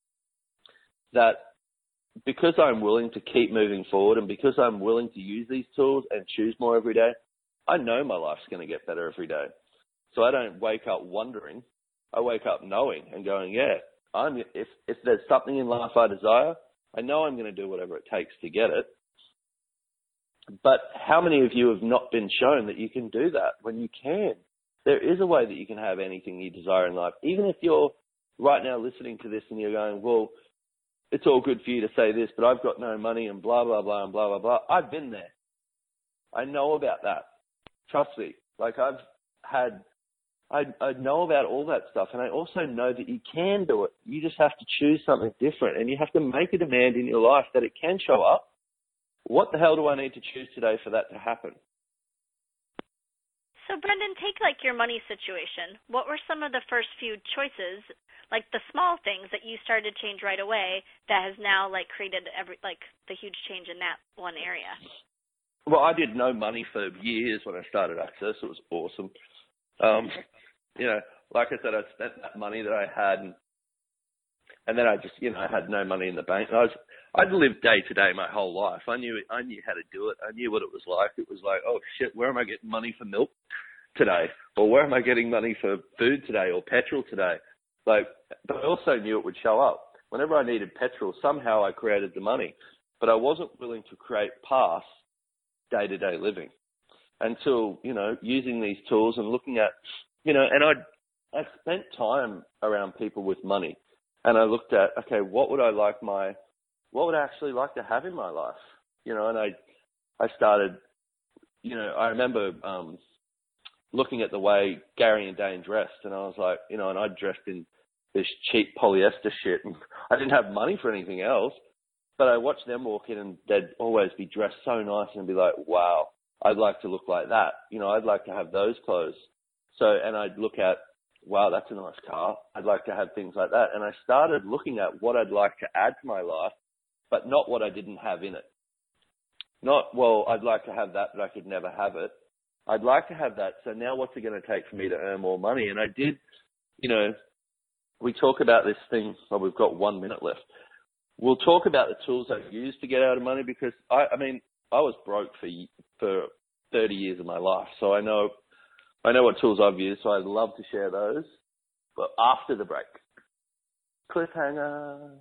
that because I'm willing to keep moving forward, and because I'm willing to use these tools and choose more every day, I know my life's going to get better every day. So I don't wake up wondering. I wake up knowing and going, yeah, I'm. If if there's something in life I desire, I know I'm going to do whatever it takes to get it. But how many of you have not been shown that you can do that when you can? There is a way that you can have anything you desire in life. Even if you're right now listening to this and you're going, well, it's all good for you to say this, but I've got no money and blah, blah, blah, and blah, blah, blah. I've been there. I know about that. Trust me. Like I've had, I, I know about all that stuff. And I also know that you can do it. You just have to choose something different, and you have to make a demand in your life that it can show up. What the hell do I need to choose today for that to happen? So, Brendan, take like your money situation. What were some of the first few choices, like the small things that you started to change right away that has now like created every like the huge change in that one area? Well, I did no money for years when I started Access. It was awesome. Um, you know, like I said, I spent that money that I had, and, and then I just, you know, I had no money in the bank. And I was, I'd lived day to day my whole life. I knew, I knew how to do it. I knew what it was like. It was like, oh shit, where am I getting money for milk today? Or where am I getting money for food today or petrol today? Like, but I also knew it would show up. Whenever I needed petrol, somehow I created the money, but I wasn't willing to create past day-to-day living until, you know, using these tools and looking at, you know, and I I spent time around people with money, and I looked at, okay, what would I like my, what would I actually like to have in my life? You know, and I, I started, you know, I remember um, looking at the way Gary and Dane dressed, and I was like, you know, and I dressed in this cheap polyester shit, and I didn't have money for anything else, but I watched them walk in, and they'd always be dressed so nice and be like, wow, I'd like to look like that. You know, I'd like to have those clothes. So, and I'd look at, wow, that's a nice car. I'd like to have things like that. And I started looking at what I'd like to add to my life, but not what I didn't have in it. Not, well, I'd like to have that, but I could never have it. I'd like to have that. So now what's it going to take for me to earn more money? And I did, you know, we talk about this thing, well, we've got one minute left. We'll talk about the tools I've used to get out of money because, I, I mean, I was broke for for thirty years of my life. So I know I know what tools I've used, so I'd love to share those. But after the break. Cliffhanger.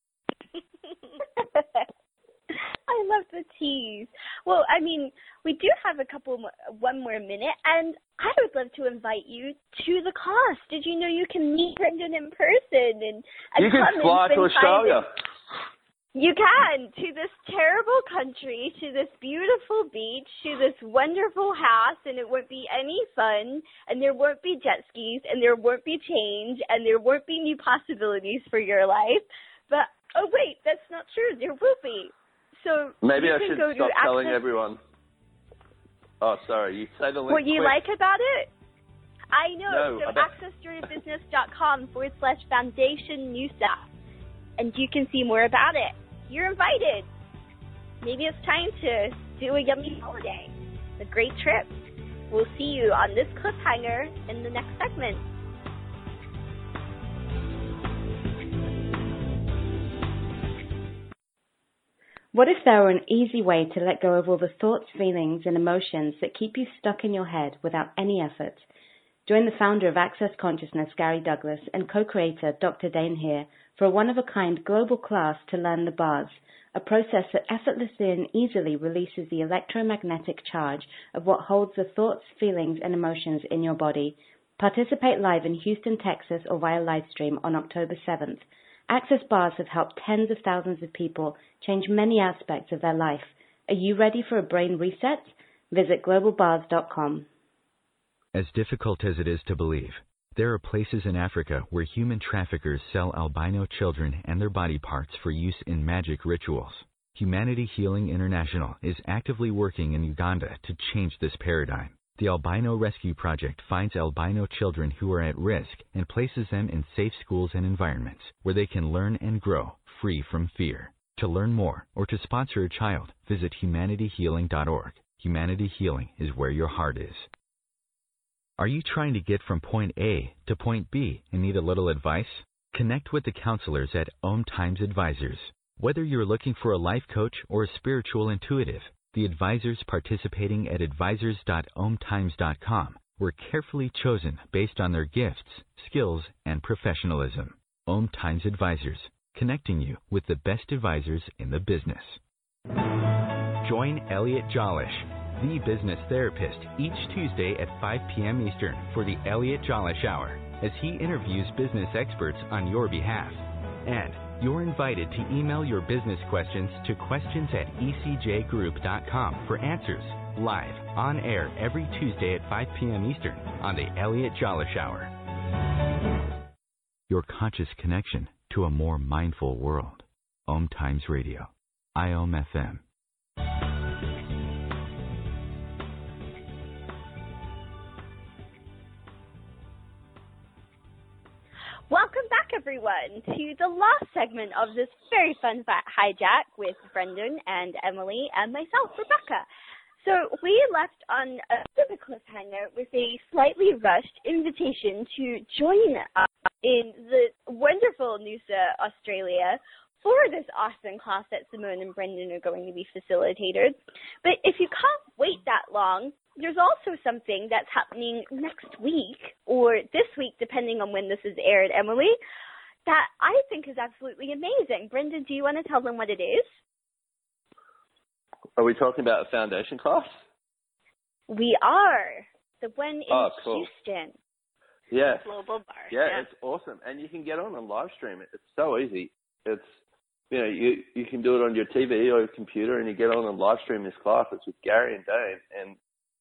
I love the tease. Well, I mean, we do have a couple, more, one more minute, and I would love to invite you to the class. Did you know you can meet Brendan in person and, and you can come fly and to Australia? You can, to this terrible country, to this beautiful beach, to this wonderful house, and it won't be any fun, and there won't be jet skis, and there won't be change, and there won't be new possibilities for your life. But, oh wait, that's not true. There will be. So maybe you I can should go stop to telling access- everyone. Oh, sorry. You say the link What you quick. like about it? I know. No, so about- accessjoyofbusiness.com forward slash foundation new stuff. And you can see more about it. You're invited. Maybe it's time to do a yummy holiday. A great trip. We'll see you on this cliffhanger in the next segment. What if there were an easy way to let go of all the thoughts, feelings, and emotions that keep you stuck in your head without any effort? Join the founder of Access Consciousness, Gary Douglas, and co-creator Doctor Dane here for a one-of-a-kind global class to learn the bars, a process that effortlessly and easily releases the electromagnetic charge of what holds the thoughts, feelings, and emotions in your body. Participate live in Houston, Texas, or via livestream on October seventh. Access bars have helped tens of thousands of people change many aspects of their life. Are you ready for a brain reset? Visit global bars dot com. As difficult as it is to believe, there are places in Africa where human traffickers sell albino children and their body parts for use in magic rituals. Humanity Healing International is actively working in Uganda to change this paradigm. The Albino Rescue Project finds albino children who are at risk and places them in safe schools and environments where they can learn and grow free from fear. To learn more or to sponsor a child, visit humanity healing dot org. Humanity Healing is where your heart is. Are you trying to get from point A to point B and need a little advice? Connect with the counselors at Om Times Advisors. Whether you're looking for a life coach or a spiritual intuitive, the advisors participating at advisors dot om times dot com were carefully chosen based on their gifts, skills, and professionalism. Om Times Advisors, connecting you with the best advisors in the business. Join Elliot Jolish, the business therapist, each Tuesday at five p.m. Eastern for the Elliot Jolish Hour, as he interviews business experts on your behalf. And you're invited to email your business questions to questions at e c j group dot com for answers, live, on air every Tuesday at five p.m. Eastern on the Elliot Jolish Hour. Your conscious connection to a more mindful world. Om Times Radio. I O M F M. everyone, to the last segment of this very fun hijack with Brendan and Emily and myself, Rebecca. So we left on a bit of a cliffhanger with a slightly rushed invitation to join us in the wonderful Noosa, Australia, for this awesome class that Simone and Brendan are going to be facilitators. But if you can't wait that long, there's also something that's happening next week, or this week, depending on when this is aired, Emily, that I think is absolutely amazing. Brendan, do you want to tell them what it is? Are we talking about a foundation class? We are. The one in oh, cool. Houston. Yeah. Global bar. Yeah, yeah, it's awesome. And you can get on and live stream it. It's so easy. It's, you know, you, you can do it on your T V or your computer and you get on and live stream this class. It's with Gary and Dane. And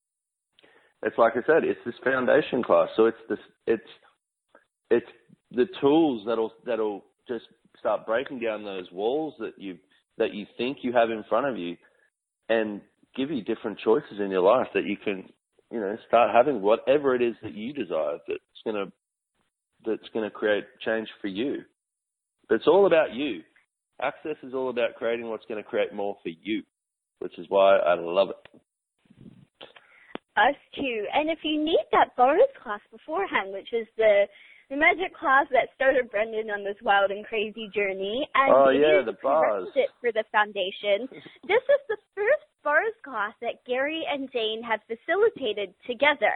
it's like I said, it's this foundation class. So it's this, it's, it's the tools that'll, that'll just start breaking down those walls that you, that you think you have in front of you, and give you different choices in your life that you can, you know, start having whatever it is that you desire that's going to, that's going to create change for you. But it's all about you. Access is all about creating what's going to create more for you, which is why I love it. Us too. And if you need that bonus class beforehand, which is the the magic class that started Brendan on this wild and crazy journey, and oh, it yeah, is the the bars. prerequisite for the foundation. This is the first bars class that Gary and Dane have facilitated together.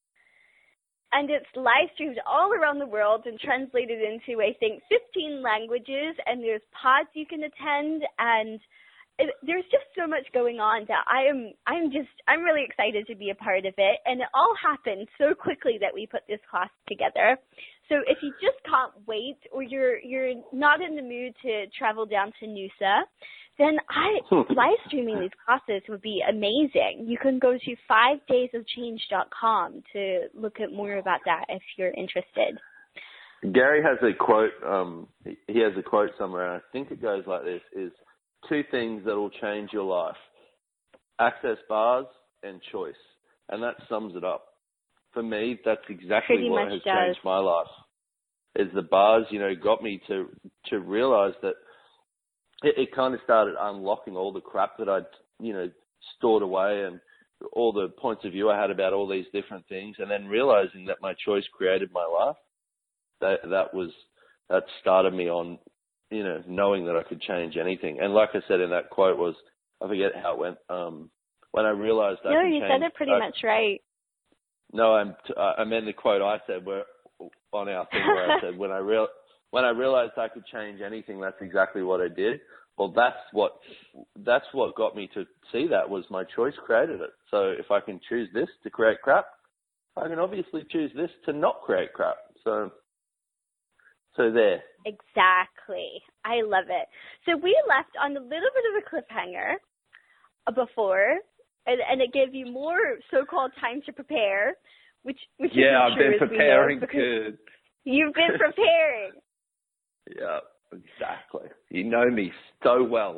And it's live streamed all around the world and translated into, I think, fifteen languages, and there's pods you can attend, and it, there's just so much going on that I am, I'm just, I'm really excited to be a part of it. And it all happened so quickly that we put this class together. So if you just can't wait, or you're you're not in the mood to travel down to Noosa, then I live streaming these classes would be amazing. You can go to five days of change dot com to look at more about that if you're interested. Gary has a quote. Um, he has a quote somewhere. And I think it goes like this: "Is two things that will change your life: access bars and choice." And that sums it up. For me, that's exactly Pretty what much has does. changed my life. Is the bars, you know, got me to to realize that it, it kind of started unlocking all the crap that I'd, you know, stored away and all the points of view I had about all these different things, and then realizing that my choice created my life. That that was that started me on, you know, knowing that I could change anything. And like I said in that quote was, I forget how it went. Um, when I realized I no, could you change, said it pretty I, much right. No, I'm t- I meant the quote I said where on our thing where I said when I real when I realized I could change anything, that's exactly what I did. Well, that's what that's what got me to see that was my choice created it. So if I can choose this to create crap, I can obviously choose this to not create crap. So so there. Exactly. I love it. So we left on a little bit of a cliffhanger before. And, and it gave you more so-called time to prepare, which which yeah, isn't I've true, been as we know, preparing because good. You've been preparing. Yeah, exactly. You know me so well.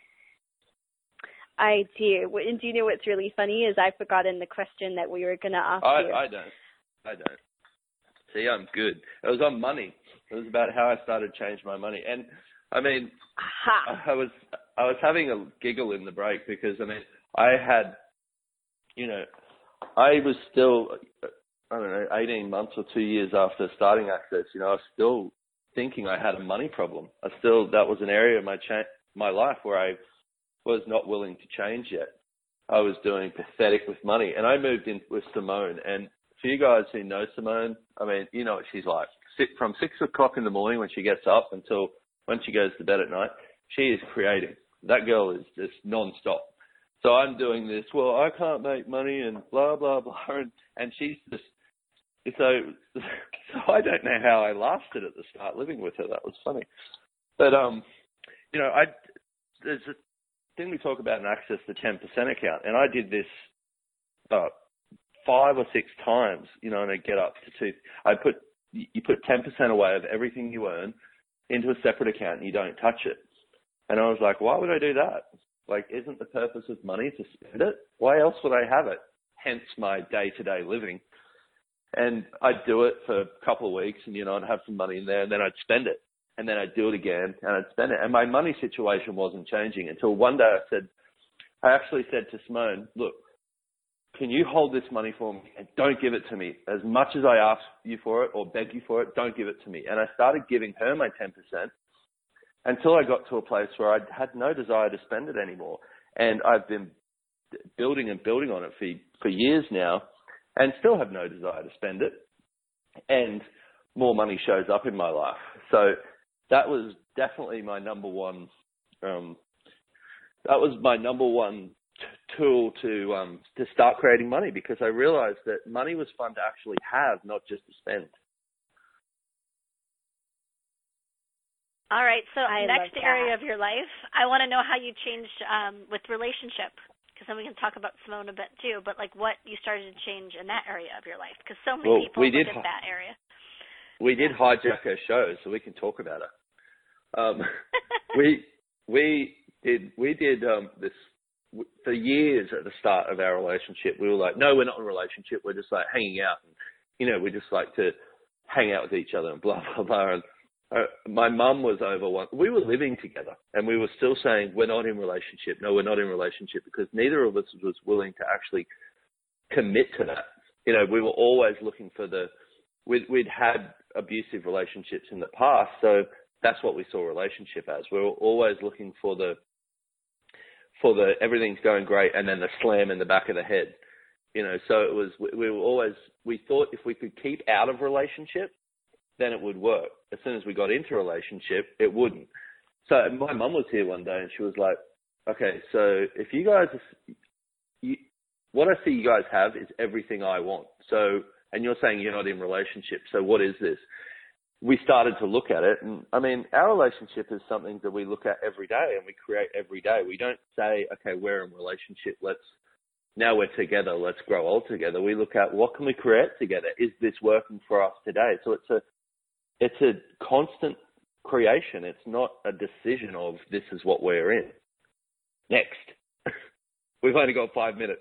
I do. And do you know what's really funny is I've forgotten the question that we were going to ask I, you. I don't. I don't. See, I'm good. It was on money. It was about how I started to change my money. And, I mean, Aha. I was I was having a giggle in the break because, I mean, I had, you know, I was still, I don't know, eighteen months or two years after starting Access, you know, I was still thinking I had a money problem. I still, that was an area of my cha- my life where I was not willing to change yet. I was doing pathetic with money. And I moved in with Simone. And for you guys who know Simone, I mean, you know what she's like. From six o'clock in the morning when she gets up until when she goes to bed at night, she is creating. That girl is just non-stop. So I'm doing this, well, I can't make money and blah, blah, blah. And, and she's just, so, so I don't know how I lasted at the start living with her. That was funny. But, um, you know, I, there's a thing we talk about in Access, the ten percent account. And I did this uh, five or six times, you know, and I get up to two. I put, you put ten percent away of everything you earn into a separate account and you don't touch it. And I was like, why would I do that? Like, isn't the purpose of money to spend it? Why else would I have it? Hence my day-to-day living. And I'd do it for a couple of weeks and, you know, I'd have some money in there and then I'd spend it. And then I'd do it again and I'd spend it. And my money situation wasn't changing until one day I said, I actually said to Simone, look, can you hold this money for me and don't give it to me? As much as I ask you for it or beg you for it, don't give it to me. And I started giving her my ten percent until I got to a place where I had no desire to spend it anymore. And I've been building and building on it for, for years now and still have no desire to spend it. And more money shows up in my life. So that was definitely my number one, um, that was my number one t- tool to, um, to start creating money, because I realized that money was fun to actually have, not just to spend. All right. So I next love area that. of your life, I want to know how you changed um, with relationship, because then we can talk about Simone a bit too, but like what you started to change in that area of your life, because so many Well, people we look did at hi- that area. We did hijack her show, so we can talk about it. Um, we we did we did um, this for years at the start of our relationship. We were like, no, we're not in a relationship. We're just like hanging out, and you know, we just like to hang out with each other and blah blah blah. And uh, my mum was over one. We were living together, and we were still saying we're not in a relationship. No, we're not in a relationship, because neither of us was willing to actually commit to that. You know, we were always looking for the. We'd, we'd had abusive relationships in the past, so that's what we saw a relationship as. We were always looking for the, for the everything's going great, and then the slam in the back of the head, you know. So it was. We, we were always. We thought if we could keep out of relationship, then it would work. As soon as we got into a relationship, it wouldn't. So my mum was here one day, and she was like, "Okay, so if you guys, you, what I see you guys have is everything I want. So." And you're saying you're not in relationship. So what is this? We started to look at it. And I mean, our relationship is something that we look at every day and we create every day. We don't say, okay, we're in relationship. Let's, now we're together. Let's grow old together. We look at what can we create together? Is this working for us today? So it's a, it's a constant creation. It's not a decision of this is what we're in. Next. We've only got five minutes.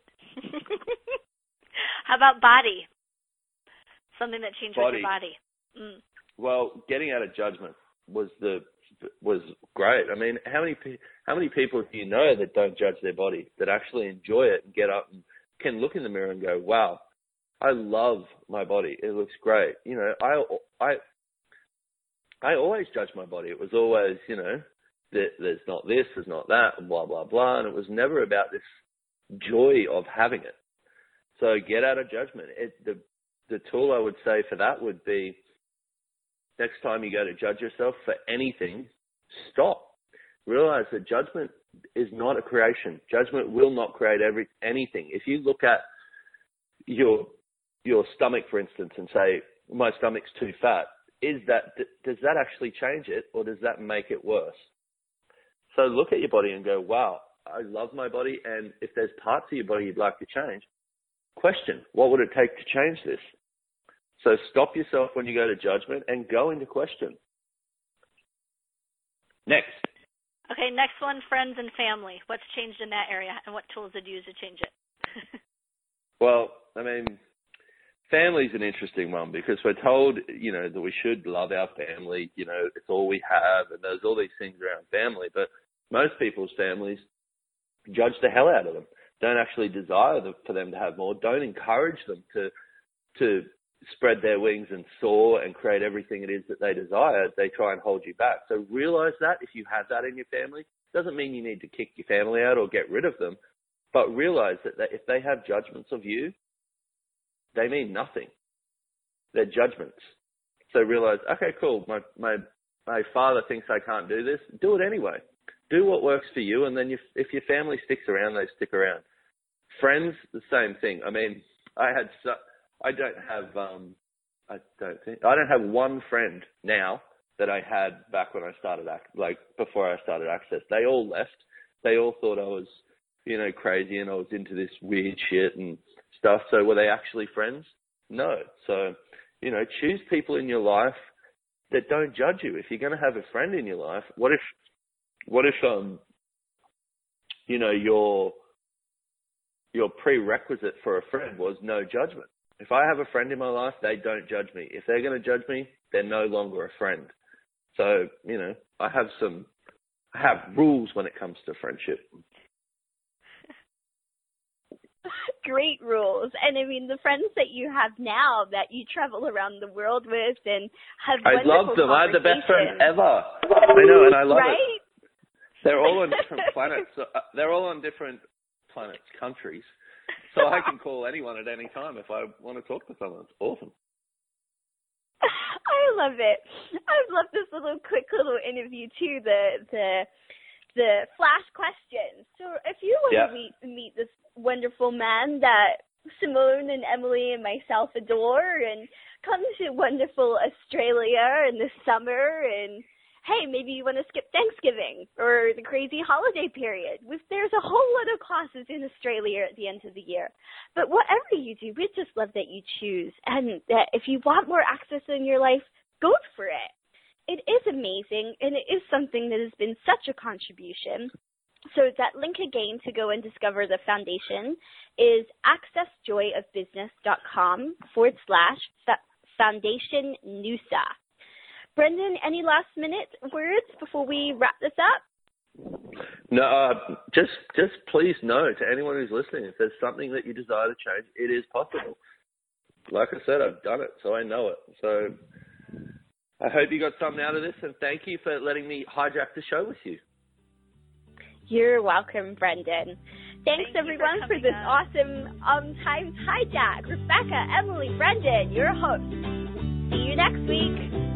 How about body? Something that changed Body. with your body. Mm. Well, getting out of judgment was the was great. I mean, how many how many people do you know that don't judge their body, that actually enjoy it and get up and can look in the mirror and go, "Wow, I love my body. It looks great." You know, I I I always judged my body. It was always, you know, that there's not this, there's not that, and blah blah blah, and it was never about this joy of having it. So get out of judgment. It, the the tool I would say for that would be, next time you go to judge yourself for anything, stop. Realize that judgment is not a creation. Judgment will not create every anything. If you look at your your stomach, for instance, and say, my stomach's too fat, is that does that actually change it, or does that make it worse? So look at your body and go, wow, I love my body, and if there's parts of your body you'd like to change, question, what would it take to change this? So stop yourself when you go to judgment and go into question. Next. Okay, next one, friends and family. What's changed in that area, and what tools did you use to change it? Well, I mean, family's an interesting one, because we're told, you know, that we should love our family, you know, it's all we have, and there's all these things around family, but most people's families judge the hell out of them. Don't actually desire them, for them to have more. Don't encourage them to to spread their wings and soar and create everything it is that they desire. They try and hold you back. So realize that if you have that in your family, doesn't mean you need to kick your family out or get rid of them, but realize that if they have judgments of you, they mean nothing. They're judgments. So realize, okay, cool. My my my father thinks I can't do this. Do it anyway. Do what works for you, and then you, if your family sticks around, they stick around. Friends, the same thing. I mean, I had so, I don't have um I don't think I don't have one friend now that I had back when I started like before I started Access. They all left. They all thought I was, you know, crazy and I was into this weird shit and stuff. So were they actually friends? No. So, you know, choose people in your life that don't judge you. If you're going to have a friend in your life, what if What if, um, you know, your your prerequisite for a friend was no judgment? if I have a friend in my life, they don't judge me. If they're going to judge me, they're no longer a friend. So, you know, I have some, I have rules when it comes to friendship. Great rules. And I mean, the friends that you have now that you travel around the world with and have I wonderful love them. I have the best friends conversations. ever. I know, and I love right? it. They're all on different planets. So, uh, they're all on different planets, countries. So I can call anyone at any time if I want to talk to someone. It's awesome. I love it. I love this little quick little interview too. The the the flash questions. So if you want yeah. to meet meet this wonderful man that Simone and Emily and myself adore, and come to wonderful Australia in the summer, and hey, maybe you want to skip Thanksgiving or the crazy holiday period. There's a whole lot of classes in Australia at the end of the year. But whatever you do, we just love that you choose. And that if you want more access in your life, go for it. It is amazing, and it is something that has been such a contribution. So that link again to go and discover the foundation is accessjoyofbusiness.com forward slash foundation Noosa. Brendan, any last minute words before we wrap this up? No, uh, just just please know to anyone who's listening, if there's something that you desire to change, it is possible. Like I said, I've done it, so I know it. So I hope you got something out of this, and thank you for letting me hijack the show with you. You're welcome, Brendan. Thanks, Thank everyone, for, for this up. awesome um, Times Hijack. Rebecca, Emily, Brendan, your hosts. See you next week.